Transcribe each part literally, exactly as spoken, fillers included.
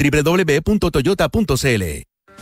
doble u doble u doble u punto toyota punto c l.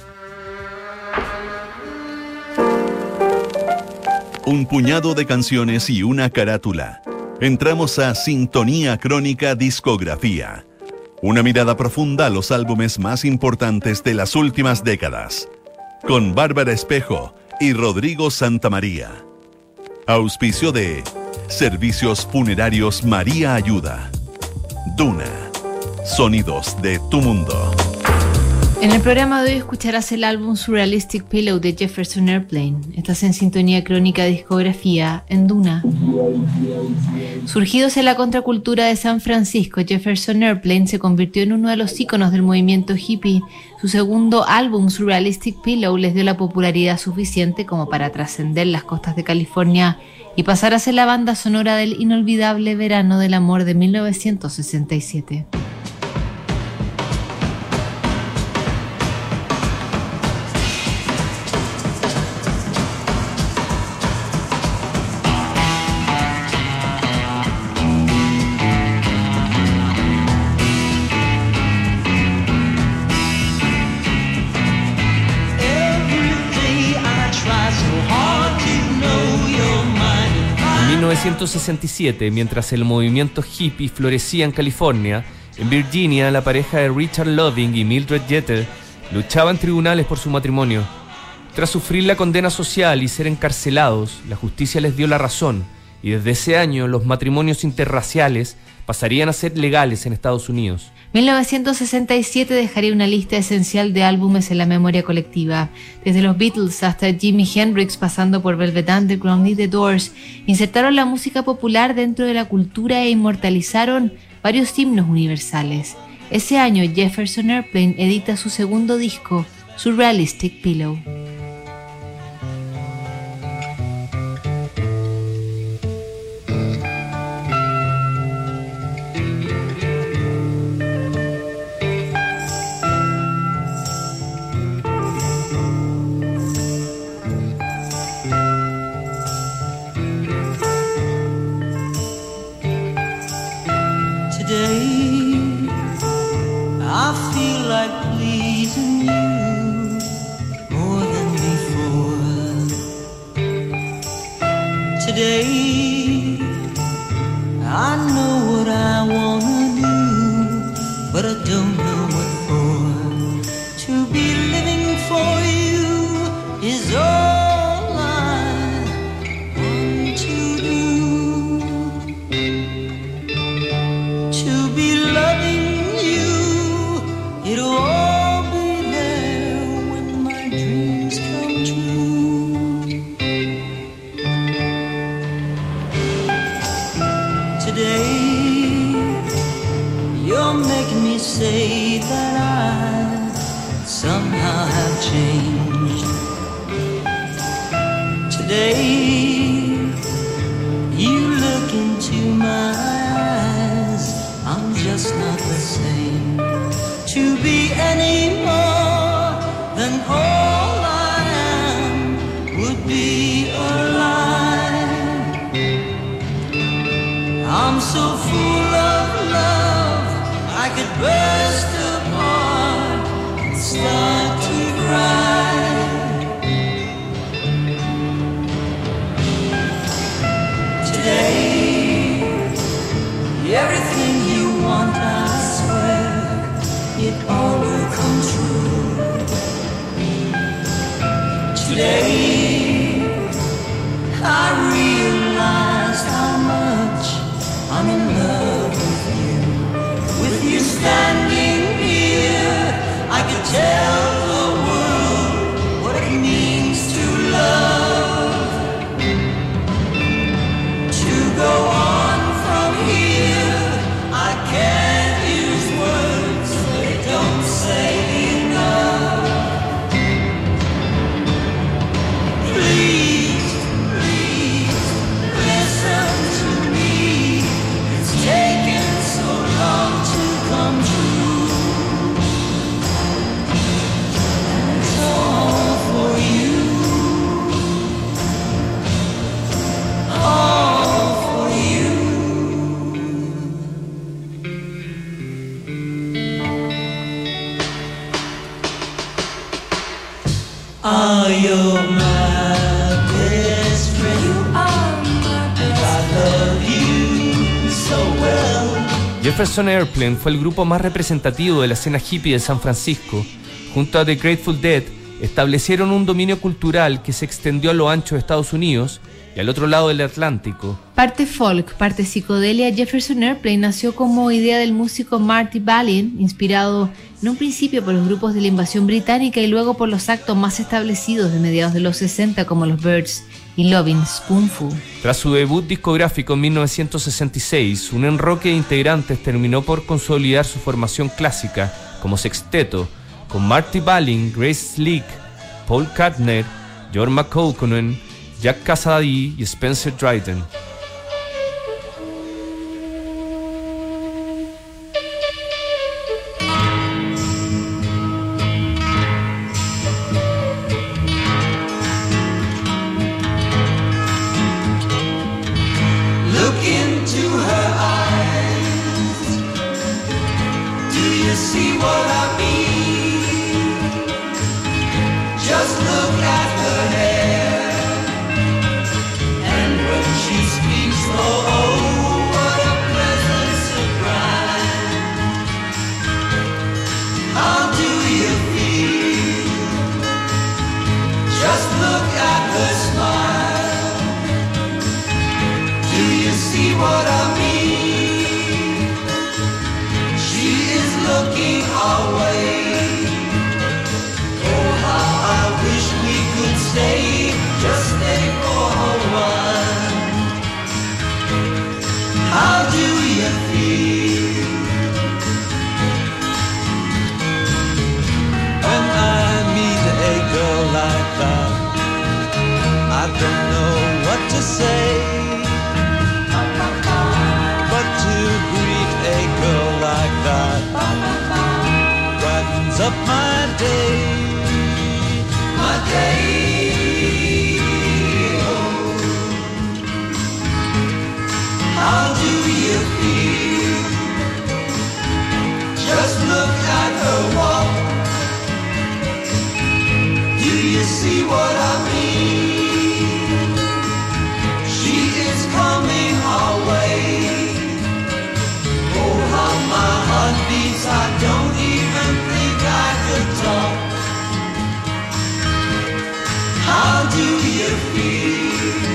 Un puñado de canciones y una carátula. Entramos a Sintonía Crónica Discografía. Una mirada profunda a los álbumes más importantes de las últimas décadas. Con Bárbara Espejo y Rodrigo Santamaría. Auspicio de Servicios Funerarios María Ayuda. Duna. Sonidos de tu mundo. En el programa de hoy escucharás el álbum Surrealistic Pillow de Jefferson Airplane. Estás en Sintonía Crónica Discografía en Duna. Surgidos en la contracultura de San Francisco, Jefferson Airplane se convirtió en uno de los íconos del movimiento hippie. Su segundo álbum, Surrealistic Pillow, les dio la popularidad suficiente como para trascender las costas de California y pasar a ser la banda sonora del inolvidable Verano del Amor de mil novecientos sesenta y siete. En mil novecientos sesenta y siete, mientras el movimiento hippie florecía en California, en Virginia la pareja de Richard Loving y Mildred Jeter luchaba en tribunales por su matrimonio. Tras sufrir la condena social y ser encarcelados, la justicia les dio la razón, y desde ese año los matrimonios interraciales pasarían a ser legales en Estados Unidos. mil novecientos sesenta y siete dejaría una lista esencial de álbumes en la memoria colectiva. Desde los Beatles hasta Jimi Hendrix, pasando por Velvet Underground y The Doors, insertaron la música popular dentro de la cultura e inmortalizaron varios himnos universales. Ese año Jefferson Airplane edita su segundo disco, Surrealistic Pillow. are your my best friend. You are my best friend. I love you so well. Jefferson Airplane fue el grupo más representativo de la escena hippie de San Francisco. Junto a The Grateful Dead, establecieron un dominio cultural que se extendió a lo ancho de Estados Unidos y al otro lado del Atlántico. Parte folk, parte psicodelia, Jefferson Airplane nació como idea del músico Marty Balin, inspirado en un principio por los grupos de la invasión británica y luego por los actos más establecidos de mediados de los sesenta como los Byrds y Lovin' Spoonful. Tras su debut discográfico en mil novecientos sesenta y seis, un enroque de integrantes terminó por consolidar su formación clásica como sexteto, con Marty Balin, Grace Slick, Paul Kantner, George McCullough, Jack Casady y Spencer Dryden. Look into her eyes. Do you see what I mean? Just look at her hair. And when she speaks, oh, oh, what a pleasant surprise. How do you feel? Just look at her smile. Do you see what I mean? She is looking our way. Oh, how I wish we could stay, just stay for a while. How do you feel? When I meet a girl like that, I don't know what to say. But to greet a girl like that brightens up my day, my day. Oh. How do you feel? Just look at her walk. Do you see what I mean? She is coming our way. Oh, how my heart beats, I don't even think I could talk. How do you feel?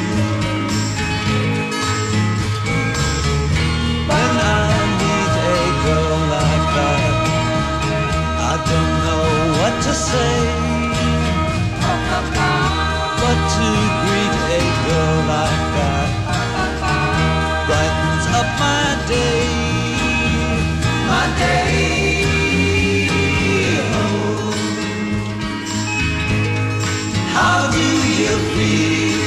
When I meet a girl like that, I don't know what to say. But to greet a girl like that brightens up my day, my day. Oh. How do you feel?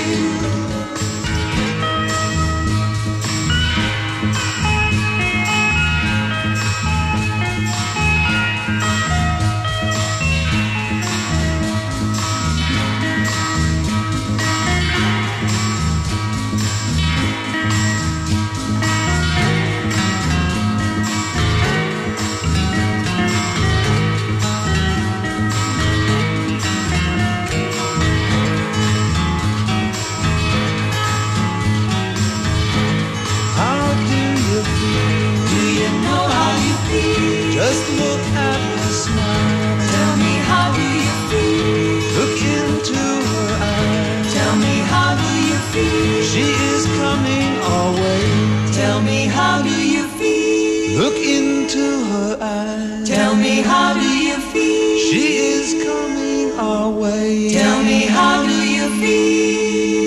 Just look at her smile. Tell me, how do you feel? Look into her eyes. Tell me, how do you feel? She is coming our way. Tell me, how do you feel? Look into her eyes. Tell me, how do you feel? She is coming our way. Tell me, how do you feel?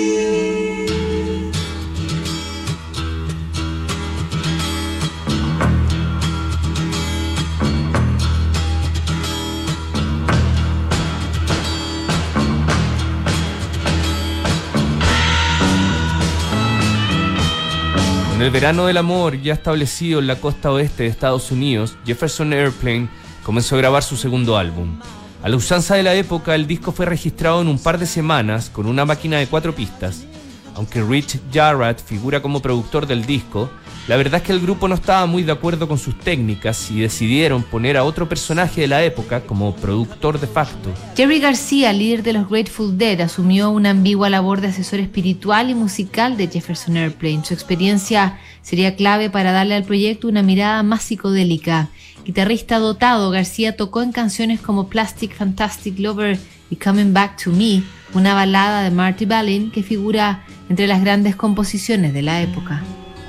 En el verano del amor, ya establecido en la costa oeste de Estados Unidos, Jefferson Airplane comenzó a grabar su segundo álbum. A la usanza de la época, el disco fue registrado en un par de semanas con una máquina de cuatro pistas. Aunque Rich Jarrett figura como productor del disco, La verdad es que el grupo no estaba muy de acuerdo con sus técnicas y decidieron poner a otro personaje de la época como productor de facto. Jerry García, líder de los Grateful Dead, asumió una ambigua labor de asesor espiritual y musical de Jefferson Airplane. Su experiencia sería clave para darle al proyecto una mirada más psicodélica. Guitarrista dotado, García tocó en canciones como Plastic Fantastic Lover y Coming Back to Me, una balada de Marty Balin que figura entre las grandes composiciones de la época.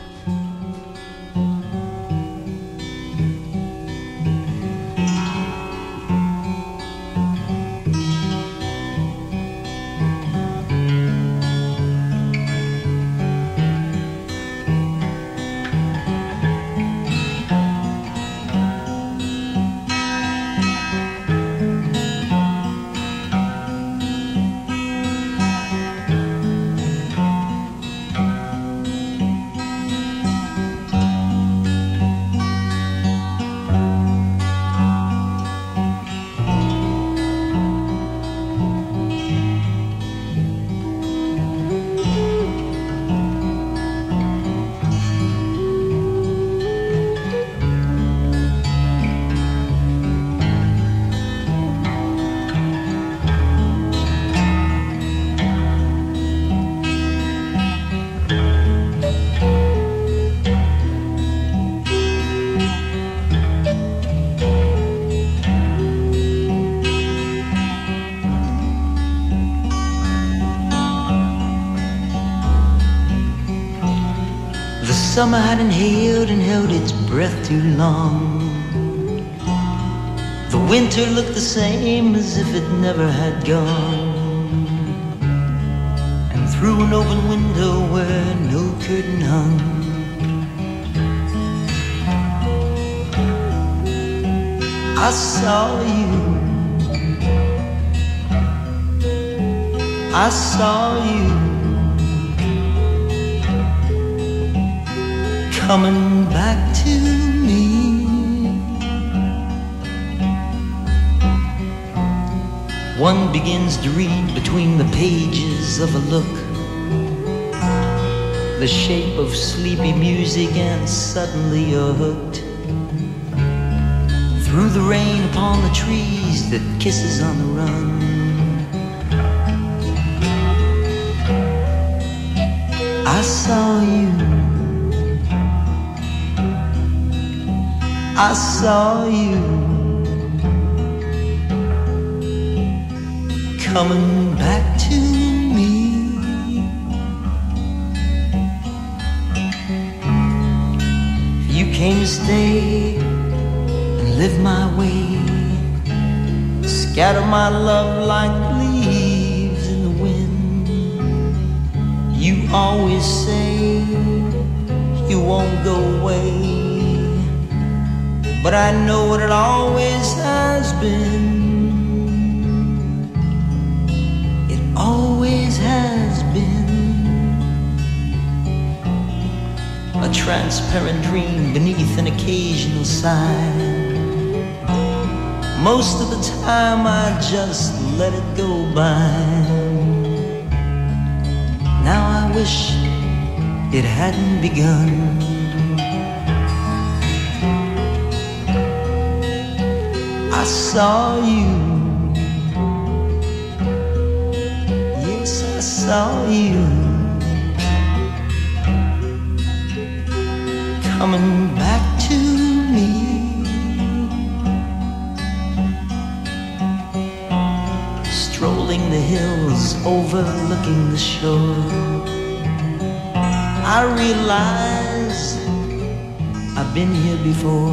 Summer had inhaled and held its breath too long. The winter looked the same as if it never had gone. And through an open window where no curtain hung, I saw you, I saw you coming back to me. One begins to read between the pages of a look, the shape of sleepy music, and suddenly you're hooked. Through the rain upon the trees that kisses on the run, I saw you, I saw you coming back to me. You came to stay and live my way, scatter my love like leaves in the wind. You always say you won't go away, but I know what it always has been. It always has been a transparent dream beneath an occasional sigh. Most of the time I just let it go by. Now I wish it hadn't begun. I saw you, yes I saw you coming back to me. Strolling the hills overlooking the shore, I realize I've been here before.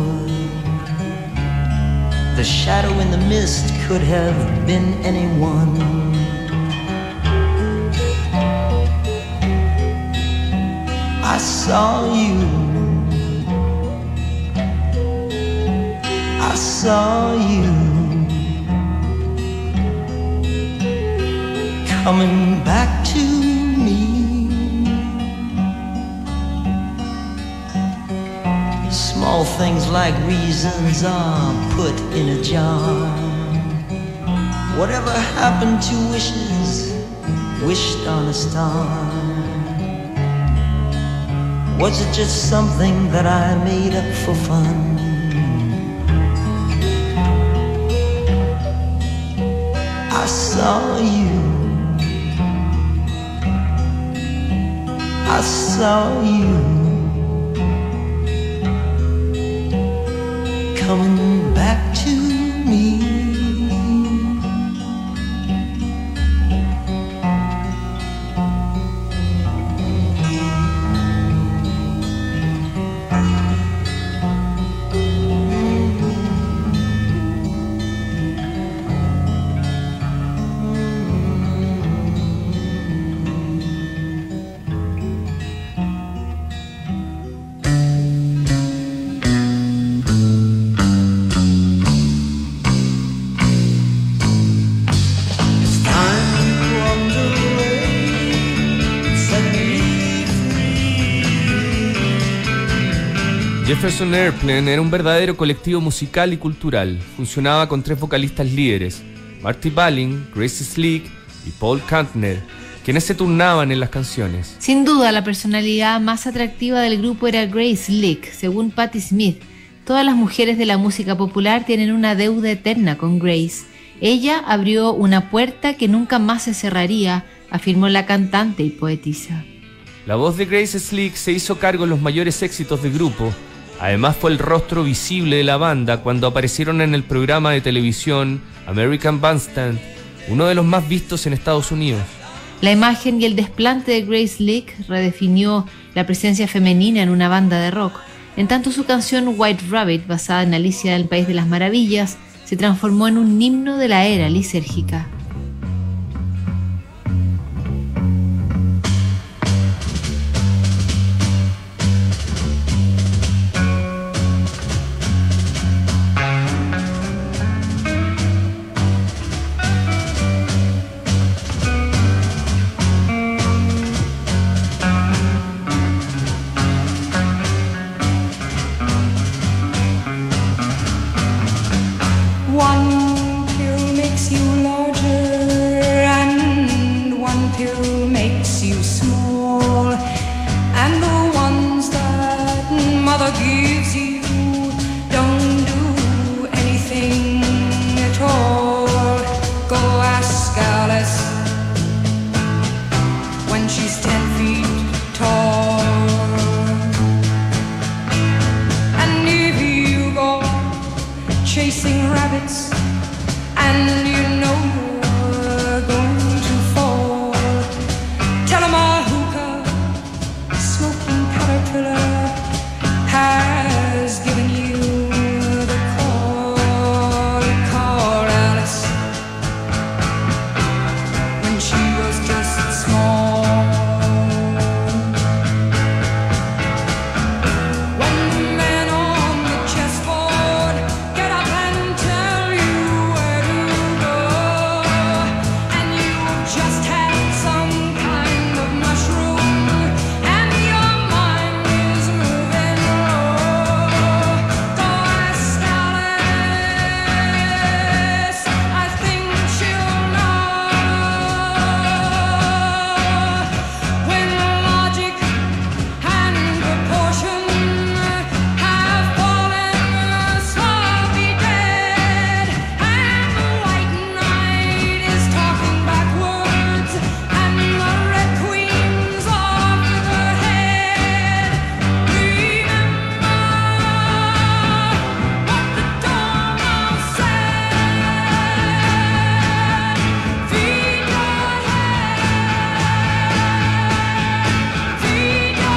The shadow in the mist could have been anyone. I saw you, I saw you coming back to me. Small things like reasons are put in a jar. Whatever happened to wishes wished on a star? Was it just something that I made up for fun? I saw you, I saw you coming back to me. Jefferson Airplane era un verdadero colectivo musical y cultural. Funcionaba con tres vocalistas líderes, Marty Balin, Grace Slick y Paul Kantner, quienes se turnaban en las canciones. Sin duda, la personalidad más atractiva del grupo era Grace Slick. Según Patti Smith, todas las mujeres de la música popular tienen una deuda eterna con Grace. Ella abrió una puerta que nunca más se cerraría, afirmó la cantante y poetisa. La voz de Grace Slick se hizo cargo de los mayores éxitos del grupo. Además fue el rostro visible de la banda cuando aparecieron en el programa de televisión American Bandstand, uno de los más vistos en Estados Unidos. La imagen y el desplante de Grace Slick redefinió la presencia femenina en una banda de rock. En tanto, su canción White Rabbit, basada en Alicia en el País de las Maravillas, se transformó en un himno de la era lisérgica. One pill makes you larger and one pill makes you small, and the ones that mother gives you don't do anything at all. Go ask Alice when she's ten feet tall. And if you go chasing rabbits and you know you're going to fall, tell 'em a hookah smoking caterpillar has given you the call. Call Alice when she was just small. When the men on the chessboard get up and tell you where to go, and you've just had some kind of mushroom and your mind is moving low, go ask Alice, I think she'll know. When logic and proportion have fallen sloppy dead, and the white knight is talking backwards, and the red queen's off with her head, remember what the Dormouse said. Feed your head, feed your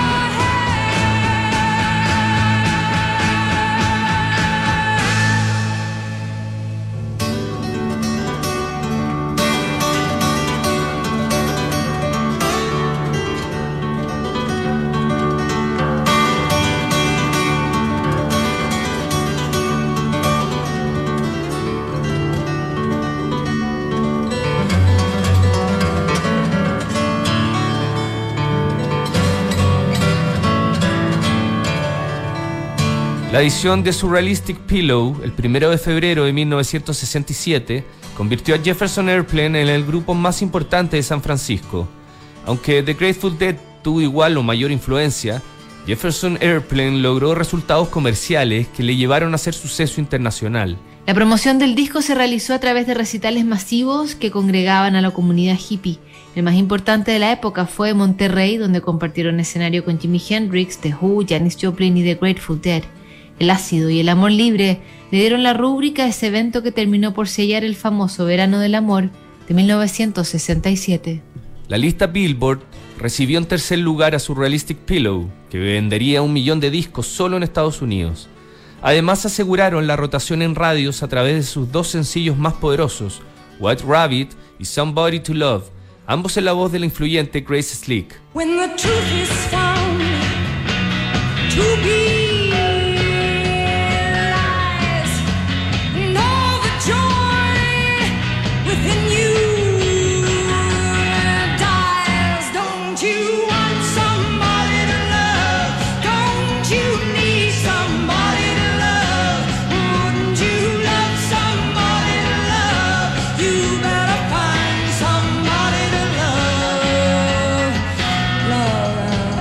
La edición de Surrealistic Pillow, el primero de febrero de mil novecientos sesenta y siete, convirtió a Jefferson Airplane en el grupo más importante de San Francisco. Aunque The Grateful Dead tuvo igual o mayor influencia, Jefferson Airplane logró resultados comerciales que le llevaron a ser suceso internacional. La promoción del disco se realizó a través de recitales masivos que congregaban a la comunidad hippie. El más importante de la época fue Monterrey, donde compartieron escenario con Jimi Hendrix, The Who, Janis Joplin y The Grateful Dead. El ácido y el amor libre le dieron la rúbrica a ese evento que terminó por sellar el famoso Verano del Amor de mil novecientos sesenta y siete. La lista Billboard recibió en tercer lugar a Surrealistic Pillow, que vendería un millón de discos solo en Estados Unidos. Además aseguraron la rotación en radios a través de sus dos sencillos más poderosos, White Rabbit y Somebody to Love, ambos en la voz de la influyente Grace Slick. When the truth is found to be lies, and all the joy within you dies. Don't you want somebody to love? Don't you need somebody to love? Wouldn't you love somebody to love? You better find somebody to love. Love.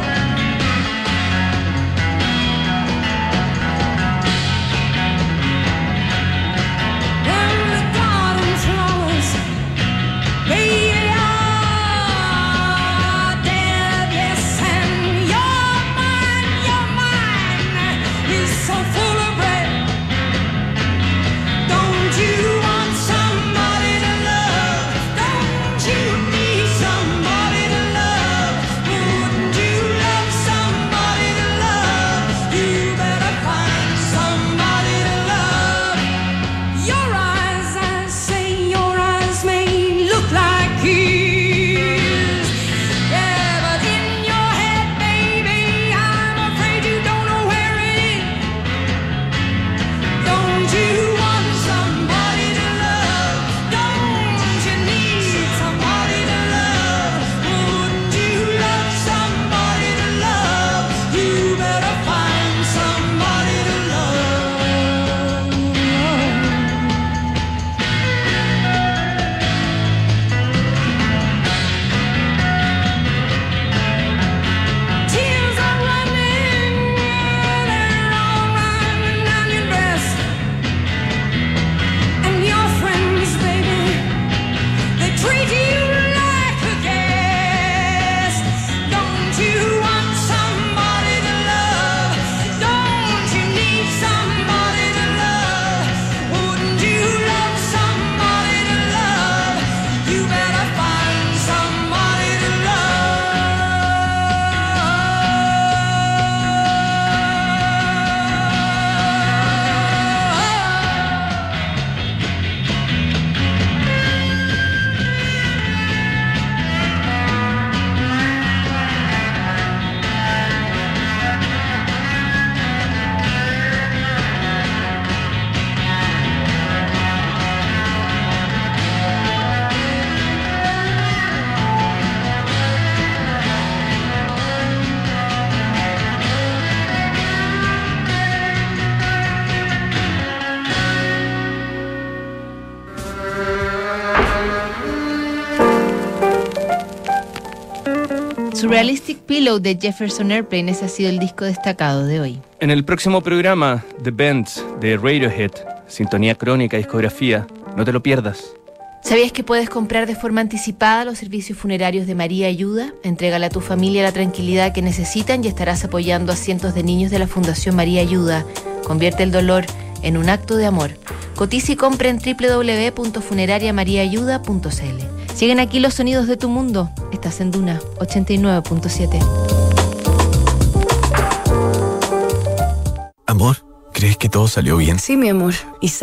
And the garden flowers, they are dead, yes, and your mind, your mind is so full of red. Don't you want somebody to love? Don't you need somebody to love? Wouldn't you love somebody to love? You better find somebody to love. Your eyes, I say, your eyes may look like his. Yeah, but in your head, baby, I'm afraid you don't know where it is. Don't you want somebody to love? Don't you need somebody to love? Wouldn't you love somebody to love? You better find somebody to love. Tears are running, they're all running down your breast. And your friends, baby, they treat you like a guest. Don't you want somebody to love? Don't you need somebody to love? Wouldn't you love somebody to love? You better find somebody to Surrealistic Pillow de Jefferson Airplane, ese ha sido el disco destacado de hoy. En el próximo programa, The Bend de Radiohead, sintonía crónica, discografía, no te lo pierdas. ¿Sabías que puedes comprar de forma anticipada los servicios funerarios de María Ayuda? Entrégale a tu familia la tranquilidad que necesitan y estarás apoyando a cientos de niños de la Fundación María Ayuda. Convierte el dolor en un acto de amor. Cotiza y compra en doble u doble u doble u punto funeraria maría ayuda punto c l. Siguen aquí los sonidos de tu mundo. Estás en Duna ochenta y nueve punto siete. Amor, ¿crees que todo salió bien? Sí, mi amor. ¿Y